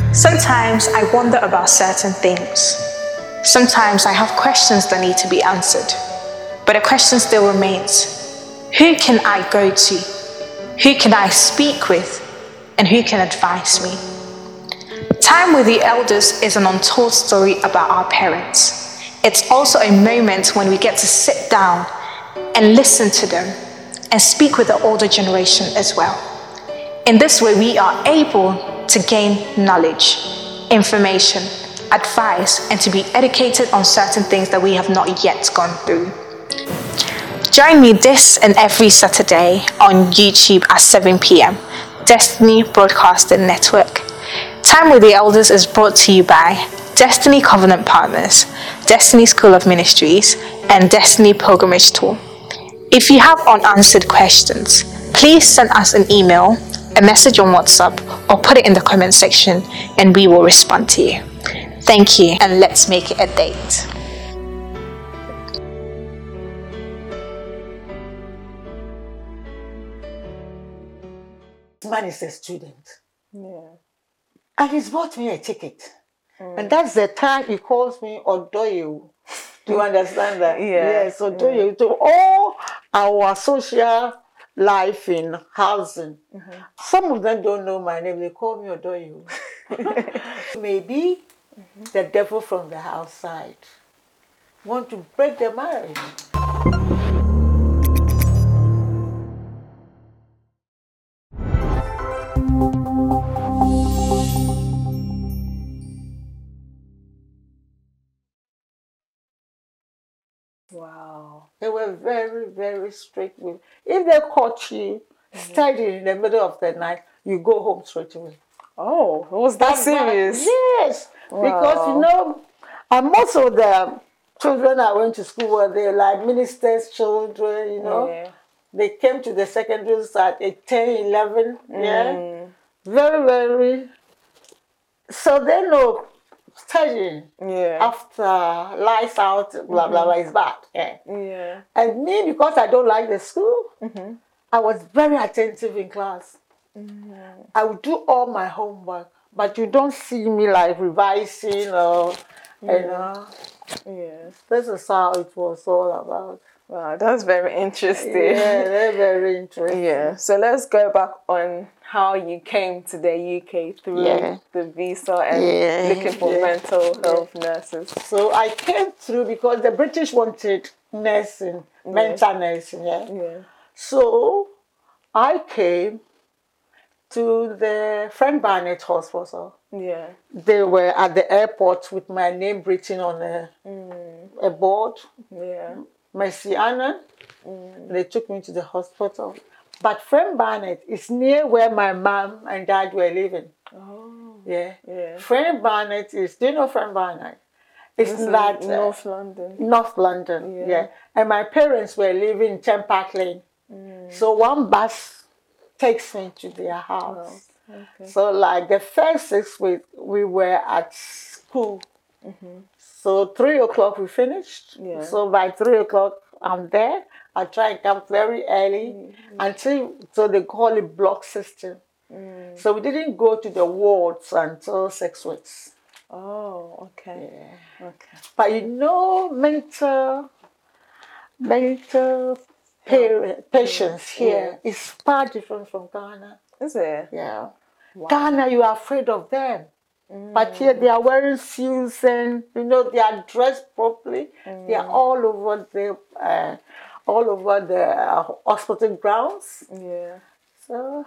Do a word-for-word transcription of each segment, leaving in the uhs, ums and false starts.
Sometimes I wonder about certain things. Sometimes I have questions that need to be answered. But the question still remains. Who can I go to? Who can I speak with? And who can advise me? Time with the elders is an untold story about our parents. It's also a moment when we get to sit down and listen to them and speak with the older generation as well. In this way, we are able to gain knowledge, information, advice, and to be educated on certain things that we have not yet gone through. Join me this and every Saturday on YouTube at seven p m Destiny Broadcasting Network. Time with the Elders is brought to you by Destiny Covenant Partners, Destiny School of Ministries, and Destiny Pilgrimage Tour. If you have unanswered questions, please send us an email, a message on WhatsApp, or put it in the comment section and we will respond to you. Thank you, and let's make it a date. Man is a student. Yeah. And he's bought me a ticket. Mm. And that's the time he calls me Odoyo. Do you understand that? Yeah. Yes, Odoyo. To all our social life in housing. Mm-hmm. Some of them don't know my name. They call me Odoyo. Maybe mm-hmm. the devil from the outside want to break the marriage. Wow. They were very, very strict with. If they caught you mm-hmm. studying in the middle of the night, you go home straight away. Oh, was that That's serious? Right. Yes. Wow. Because, you know, and most of the children I went to school were they like ministers' children, you know. Yeah. They came to the secondary at age ten, eleven. Mm. Yeah. Very, very. So they know. Studying yeah. after lights out, blah, mm-hmm. blah, blah, is bad. Yeah. yeah. And me, because I don't like the school, mm-hmm. I was very attentive in class. Mm-hmm. I would do all my homework, but you don't see me like revising or, yeah. you know. Yes. This is how it was all about. Wow, that's very interesting. Yeah, very, very interesting. Yeah. So let's go back on how you came to the U K through yeah. the visa and yeah. looking for yeah. mental health yeah. nurses. So I came through because the British wanted nursing, yeah. mental nursing. Yeah. yeah. So I came to the Frank Barnett Hospital. Yeah. They were at the airport with my name written on a, mm. a board. Yeah. Mercy Anna. Mm. They took me to the hospital. But Frank Barnett is near where my mom and dad were living. Oh. Yeah. yeah. Frank Barnett is, do you know Frank Barnett? It's this that. North uh, London. North London, yeah. yeah. And my parents were living in Ten Park Lane. Mm. So one bus takes me to their house. Oh, okay. So like the first six weeks, we were at school. Mm-hmm. So three o'clock we finished. Yeah. So by three o'clock I'm there. I try and come very early mm-hmm. until, so they call it block system. Mm. So we didn't go to the wards until six weeks. Oh, okay. Yeah. Okay. But you know, mental, mental pa- patients yeah. here yeah. is far different from Ghana. Is it? Yeah. Wow. Ghana, you are afraid of them. Mm. But here they are wearing suits and, you know, they are dressed properly. Mm. They are all over the, uh, all over the uh, hospital grounds. Yeah. So,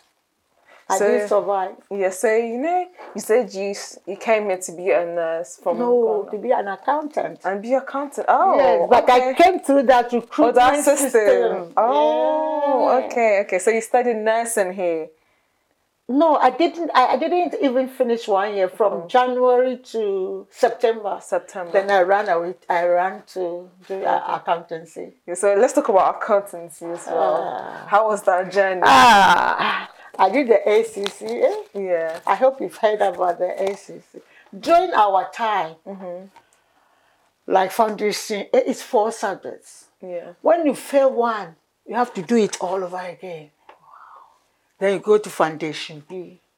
I so, did survive. Yeah, so, you know, you said you you came here to be a nurse from No, Ghana. to be an accountant. And be an accountant. Oh, yes, but okay. I came through that recruitment oh, that system. system. Oh, yeah. okay, okay. So you studied nursing here. No, I didn't. I, I didn't even finish one year from oh. January to September. September. Then I ran away. I ran to do uh, accountancy. Yeah, so let's talk about accountancy as well. Uh, How was that journey? Ah, I did the A C C. Eh? Yeah. I hope you've heard about the A C C. During our time, mm-hmm. like foundation, it's four subjects. Yeah. When you fail one, you have to do it all over again. Then you go to foundation B.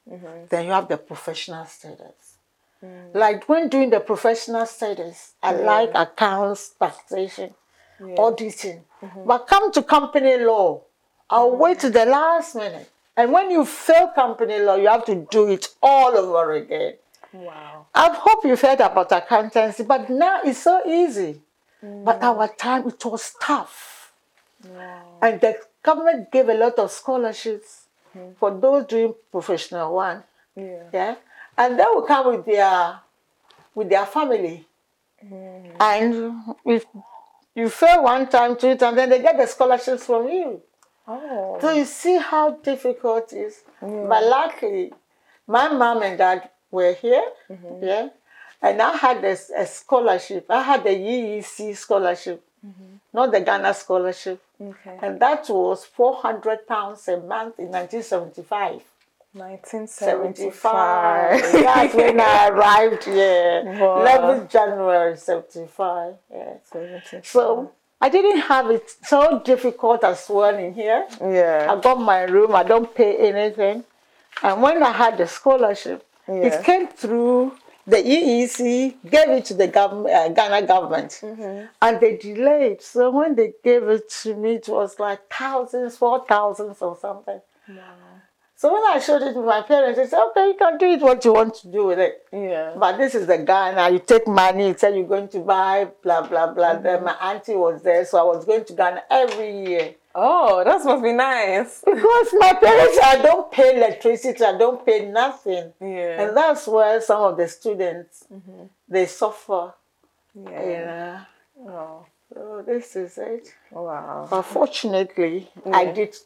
Mm-hmm. Then you have the professional studies. Mm. Like when doing the professional studies, I yeah. like accounts, taxation, yeah. auditing. Mm-hmm. But come to company law, I'll mm-hmm. wait to the last minute. And when you fail company law, you have to do it all over again. Wow. I hope you've heard about accountancy, but now it's so easy. Mm. But our time, it was tough. Wow. And the government gave a lot of scholarships mm. for those doing professional one. Yeah. yeah. And they will come with their, with their family. Mm. And if you fail one time, two times, then they get the scholarships from you. Oh. So you see how difficult it is. Yeah. But luckily, my mom and dad were here, mm-hmm. yeah, and I had a, a scholarship. I had the E E C scholarship, mm-hmm. not the Ghana scholarship. Okay. And that was four hundred pounds a month in nineteen seventy-five. nineteen seventy-five. That's when I arrived here. Wow. eleventh January seventy-five. Yeah. seventy-five. So I didn't have it so difficult as well in here. Yeah. I got my room. I don't pay anything. And when I had the scholarship, yeah. it came through the E E C, gave it to the government, uh, Ghana government, mm-hmm. and they delayed. So when they gave it to me, it was like thousands, four thousands or something. Wow. So when I showed it to my parents, they said, okay, you can do it what you want to do with it. Yeah. But this is the Ghana, you take money, you say you're going to buy, blah, blah, blah. Mm-hmm. Then my auntie was there, so I was going to Ghana every year. Oh, that must be nice. Because my parents, I don't pay electricity, I don't pay nothing. Yeah. And that's where some of the students, mm-hmm. they suffer. Yeah. You know? Oh. So this is it. Wow. Unfortunately, yeah. I did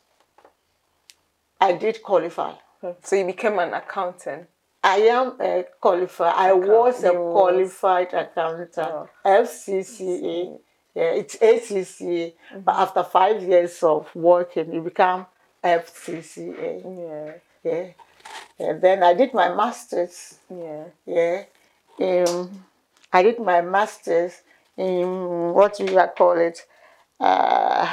I did qualify. So you became an accountant? I am a qualified. I Account was a qualified accountant. Oh. F C C A. Yeah, it's A C C A. Mm-hmm. But after five years of working, you become F C C A. Yeah. Yeah. And then I did my master's. Yeah. Yeah. Um, I did my master's in what do you call it? Uh,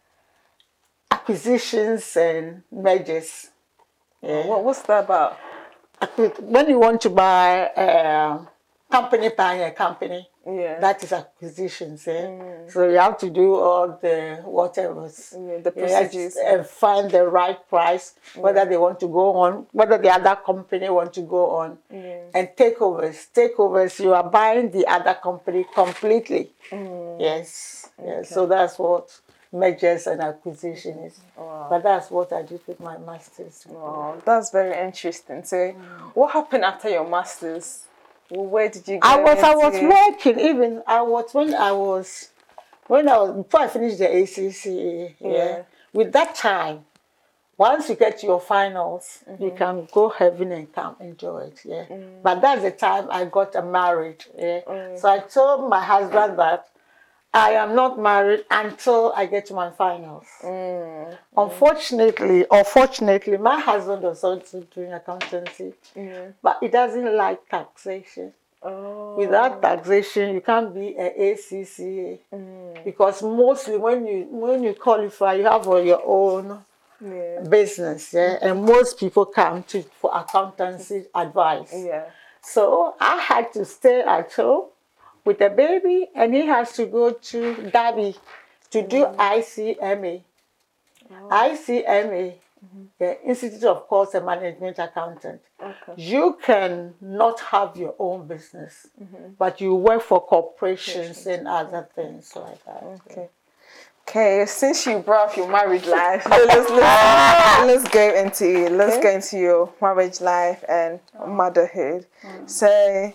acquisitions and mergers. Yeah. What, what's that about? When you want to buy a company, buying a company, yeah. that is acquisitions. Eh? Mm. So you have to do all the whatever, yeah, the procedures, and find the right price, whether yeah. they want to go on, whether the other company want to go on, yeah. and takeovers. Takeovers, you are buying the other company completely. Mm. Yes, okay. yes. So that's what mergers and acquisition is. Wow. But that's what I did with my master's. Wow, that's very interesting. So, mm. what happened after your master's? Well, where did you go? I was into? I was working. Even I was when I was when I was before I finished the A C C A. Yeah. yeah. With that time, once you get your finals, mm-hmm. you can go heaven and come enjoy it. Yeah. Mm. But that's the time I got married. Yeah. Mm. So I told my husband that I am not married until I get to my finals. Mm. Unfortunately, or fortunately, my husband was also doing accountancy, mm. but he doesn't like taxation. Oh. Without taxation, you can't be an A C C A mm. because mostly when you when you qualify, you have your own yeah. business, yeah, mm-hmm. and most people come to for accountancy advice. Yeah. So I had to stay at home with the baby, and he has to go to Derby to mm-hmm. do I C M A. Oh. I C M A, mm-hmm. the Institute of Course and Management Accountant. Okay. You can not have your own business, mm-hmm. but you work for corporations and other things like that. Okay. Okay, since you brought up your married life, let's, let's, let's go into let's okay. go into your marriage life and oh. motherhood. Mm. So,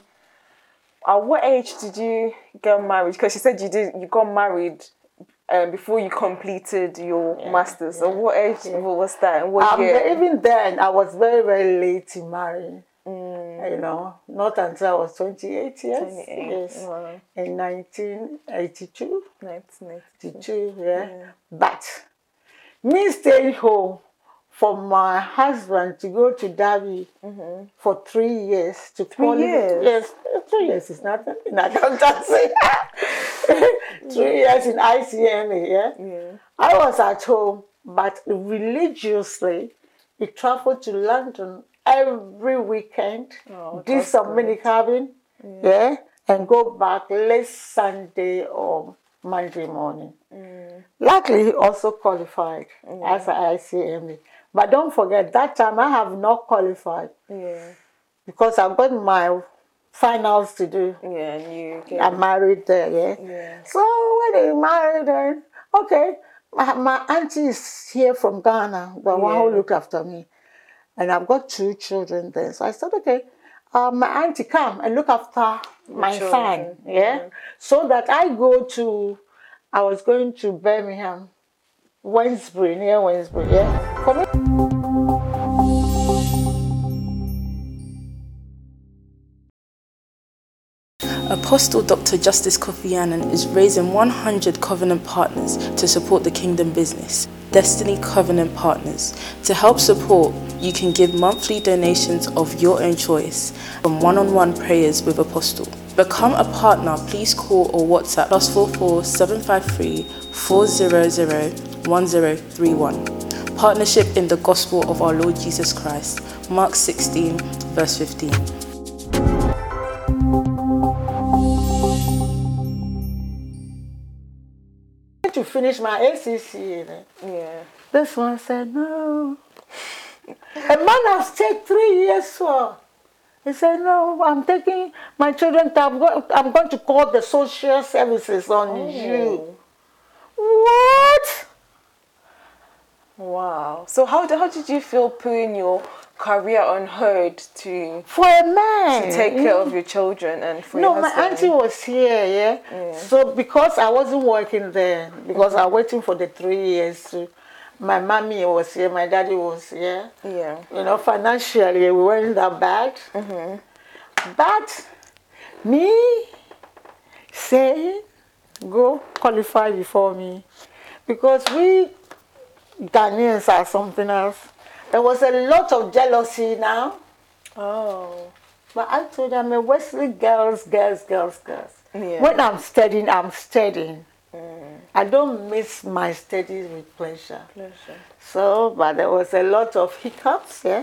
at what age did you get married? Because you said you did. You got married um, before you completed your yeah, master's. Yeah, so, what age yeah. was that? And what um, year? Even then, I was very, very late in marrying. Mm. You know, not until I was twenty-eight years. twenty-eight. Yes, wow. In nineteen eighty-two. nineteen eighty-two. Yeah. yeah. But me staying home for my husband to go to Derby mm-hmm. for three years to three years. Yes, three years is nothing in accountancy. Three years in I C M A. Yeah? yeah. I was at home, but religiously, he traveled to London every weekend, Oh, do that's some great. mini cabin, Yeah. yeah, and go back late Sunday or Monday morning. Mm. Luckily, he also qualified Yeah. as an I C M E. But don't forget, that time I have not qualified Yeah. because I've got my finals to do. Yeah, and you get I'm married there, yeah. Yeah. So when he married, then okay, my, my auntie is here from Ghana, the one who Yeah. looked after me, and I've got two children there. So I said, okay, uh, my auntie come and look after my children, son, yeah? yeah. So that I go to, I was going to Birmingham, Wednesbury, near Wednesbury, yeah. For me. Apostle Doctor Justice Kofi Annan is raising one hundred covenant partners to support the kingdom business. Destiny Covenant Partners. To help support, you can give monthly donations of your own choice from one-on-one prayers with Apostle. Become a partner, please call or WhatsApp plus four four seven five three four zero zero one zero three one. Partnership in the gospel of our Lord Jesus Christ. Mark sixteen, verse fifteen. To finish my A C C, Yeah. this one said, no. A man has stayed three years for. He said, no, I'm taking my children to, I'm, go, I'm going to call the social services on Oh. you. What? Wow. So how did, how did you feel putting your career on hold to For a man. to take care of your children and for No, your my husband? auntie was here, yeah? Yeah. So because I wasn't working there, because I was waiting for the three years, to, my mommy was here, my daddy was here. Yeah. You know, financially, we weren't that bad. Mm-hmm. But me saying, go qualify before me, because we Ghanaians are something else. There was a lot of jealousy now. Oh. But I told them, Wesley, girls, girls, girls, girls. Yeah. When I'm studying, I'm studying. Mm. I don't miss my studies with pleasure. Pleasure. So, but there was a lot of hiccups, yeah.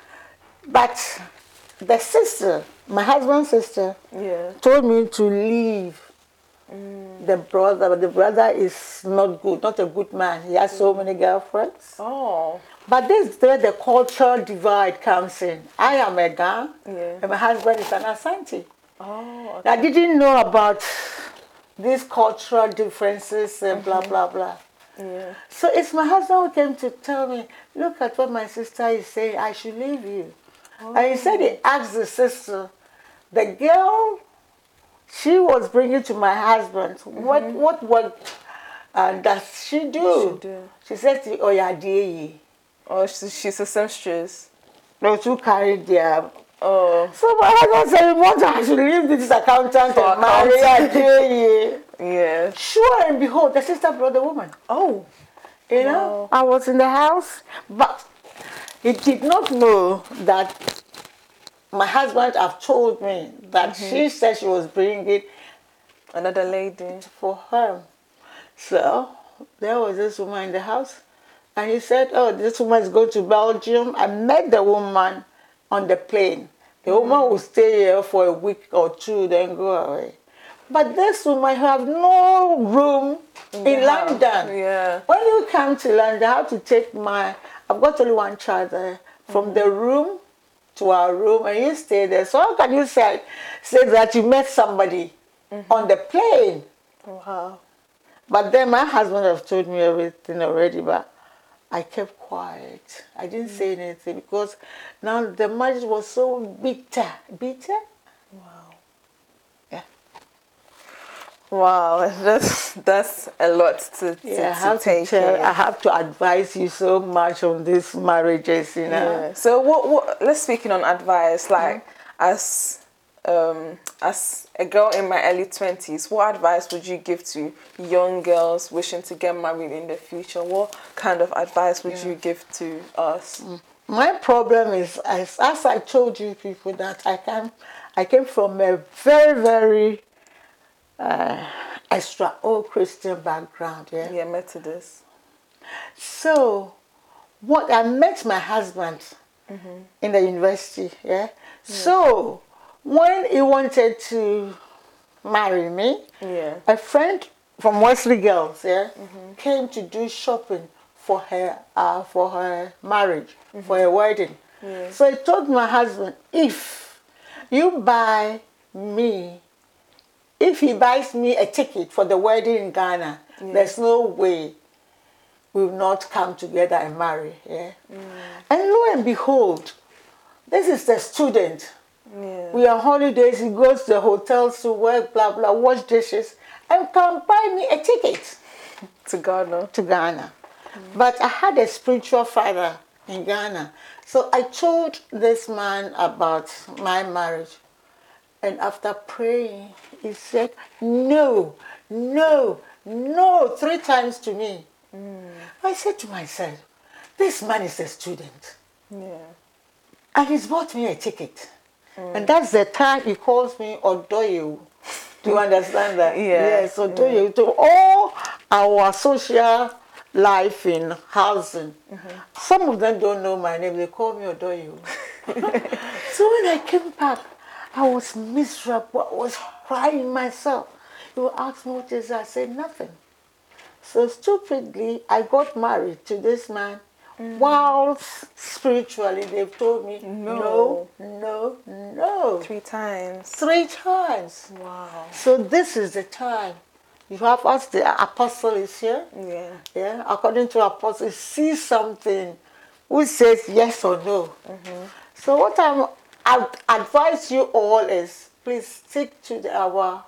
But the sister, my husband's sister, Yeah. told me to leave. Mm. The brother, but the brother is not good, not a good man. He has so many girlfriends. Oh. But this is where the cultural divide comes in. I am a Ga, Yeah. and my husband is an Asante. Oh. Okay. I didn't know about these cultural differences and blah, blah, blah. Yeah. So it's my husband who came to tell me, look at what my sister is saying, I should leave you. Oh. And he said he asked the sister, the girl she was bringing to my husband, mm-hmm. what what work uh, does she do? She do. She said, oh yeah, dear. Oh, she's, she's a seamstress. Those who carried their... Oh. So my husband said, what I should leave this accountant For and marry a dear. Yeah. Sure and behold, the sister brought the woman. Oh. You know, wow. I was in the house, but he did not know that my husband have told me that mm-hmm. she said she was bringing another lady for her. So there was this woman in the house, and he said, oh, this woman is going to Belgium. I met the woman on the plane. The mm-hmm. woman will stay here for a week or two, then go away. But this woman have no room in, in London. Yeah. When you come to London, I have to take my, I've got only one child there, from mm-hmm. the room to our room, and you stay there. So how can you say, say that you met somebody mm-hmm. on the plane? Wow. But then my husband has told me everything already, but I kept quiet. I didn't mm-hmm. say anything because now the marriage was so bitter. Bitter? Wow. Yeah. Wow, that's that's a lot to, to, yeah, I to have take to tell, in. I have to advise you so much on these marriages, you know. Yeah. So what what let's speaking on advice, like mm-hmm. as um as a girl in my early twenties, what advice would you give to young girls wishing to get married in the future? What kind of advice would yeah. you give to us? Mm. My problem is, as, as I told you people, that I came, I came from a very, very uh, extra old Christian background. Yeah, yeah, Methodist. So, what I met my husband mm-hmm. in the university. Yeah. yeah. So when he wanted to marry me, yeah. a friend from Wesley Girls, yeah, mm-hmm. came to do shopping for her, uh, for her marriage, mm-hmm. for her wedding. Yeah. So I told my husband, if you buy me, if he buys me a ticket for the wedding in Ghana, yeah. there's no way we will not come together and marry. Yeah. Mm. And lo and behold, this is the student. Yeah. We are on holidays, he goes to the hotels to work, blah, blah, wash dishes, and can buy me a ticket. To Ghana. To Ghana. Mm. But I had a spiritual father in Ghana. So I told this man about my marriage. And after praying, he said, no, no, no, three times to me. Mm. I said to myself, this man is a student. Yeah. And he's bought me a ticket. Mm. And that's the time he calls me Odoyo. Do you understand that? Yeah. Yes, Odoyo. Yeah. To all our social life in housing. Mm-hmm. Some of them don't know my name. They call me Odoyo. So when I came back, I was miserable. I was crying myself. He would ask me what is that? I said nothing. So stupidly, I got married to this man. Mm. While spiritually, they've told me no, no, no, no. Three times. Three times. Wow. So this is the time. You have us, the apostle is here. Yeah. Yeah. According to apostle, see something who says yes or no. Mm-hmm. So what I'm, I advise you all is, please stick to the, our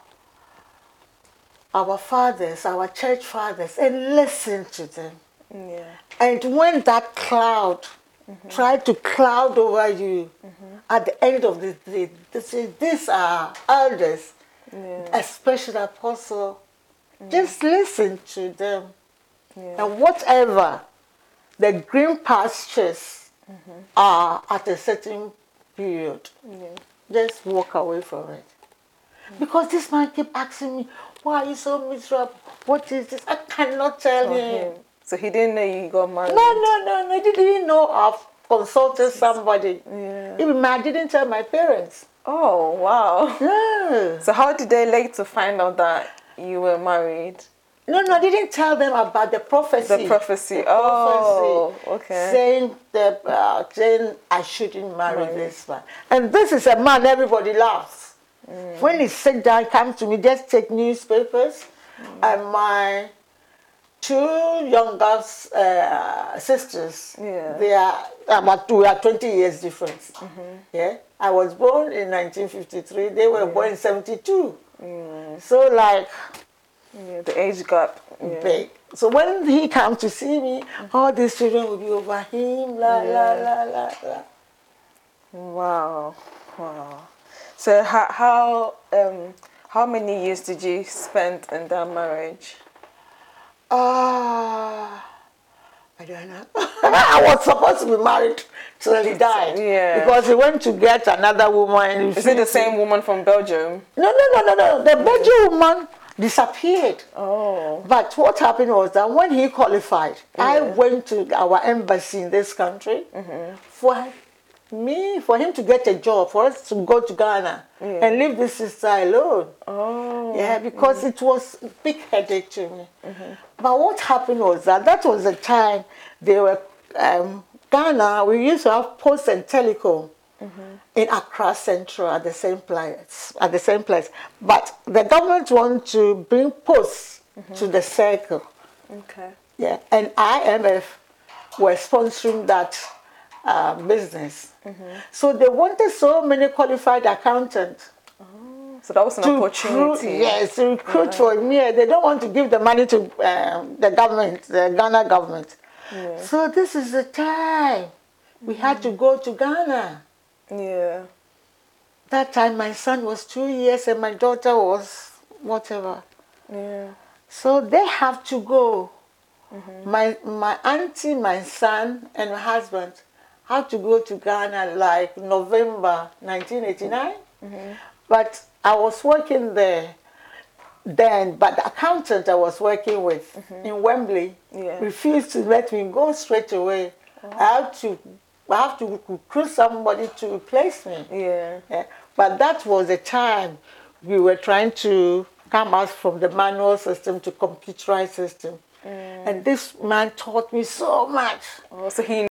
our fathers, our church fathers, and listen to them. Yeah. And when that cloud mm-hmm. try to cloud over you, mm-hmm. at the end of the day, they say, these are elders, yeah. especially apostle, mm-hmm. just listen to them. Yeah. And whatever the green pastures mm-hmm. are at a certain period, yeah. just walk away from it. Mm-hmm. Because this man kept asking me, why are you so miserable? What is this? I cannot tell oh, him. him. So he didn't know you got married? No, no, no, no. He didn't know I've consulted somebody. Yeah. Even I didn't tell my parents. Oh, wow. Yeah. So how did they later find out that you were married? No, no, I didn't tell them about the prophecy. The prophecy. The oh, prophecy, okay. Saying, that, uh, saying I shouldn't marry right. this man. And this is a man everybody loves. Mm. When he sit down, comes to me, just take newspapers, mm. and my two younger uh, sisters, yeah. they are about we are twenty years difference. Mm-hmm. Yeah, I was born in nineteen fifty-three. They were yeah. born in seventy-two. Mm. So like, yeah, the age gap yeah. big. So when he comes to see me, mm-hmm. all these children will be over him. La yeah. la la la la. Wow, wow. So how how um how many years did you spend in that marriage? Ah, uh, I don't know. I was supposed to be married till he died. Yeah. Because he went to get another woman. Is it the same woman from Belgium? No, no, no, no, no. The Belgian woman disappeared. Oh. But what happened was that when he qualified, yeah. I went to our embassy in this country mm-hmm. for me, for him to get a job, for us to go to Ghana yeah. and leave this sister alone. Oh. Yeah, because mm-hmm. it was a big headache to me. Mm-hmm. But what happened was that that was the time they were, um, Ghana, we used to have Post and Telecom mm-hmm. in Accra Central at the same place, at the same place. But the government wanted to bring Post mm-hmm. to the circle. Okay. Yeah, and I M F were sponsoring that uh, business. Mm-hmm. So they wanted so many qualified accountants. Oh, so that was an opportunity. Recruit, yes, to recruit yeah. for me. They don't want to give the money to um, the government, the Ghana government. Yeah. So this is the time we mm-hmm. had to go to Ghana. Yeah. That time my son was two years and my daughter was whatever. Yeah. So they have to go. Mm-hmm. My my auntie, my son, and my husband had to go to Ghana like November nineteen eighty-nine. Mm-hmm. But I was working there then, but the accountant I was working with mm-hmm. in Wembley yeah. refused to let me go straight away. Oh. I had to I have to recruit somebody to replace me. Yeah. yeah. But that was the time we were trying to come out from the manual system to computerized system. Mm. And this man taught me so much. Oh, so he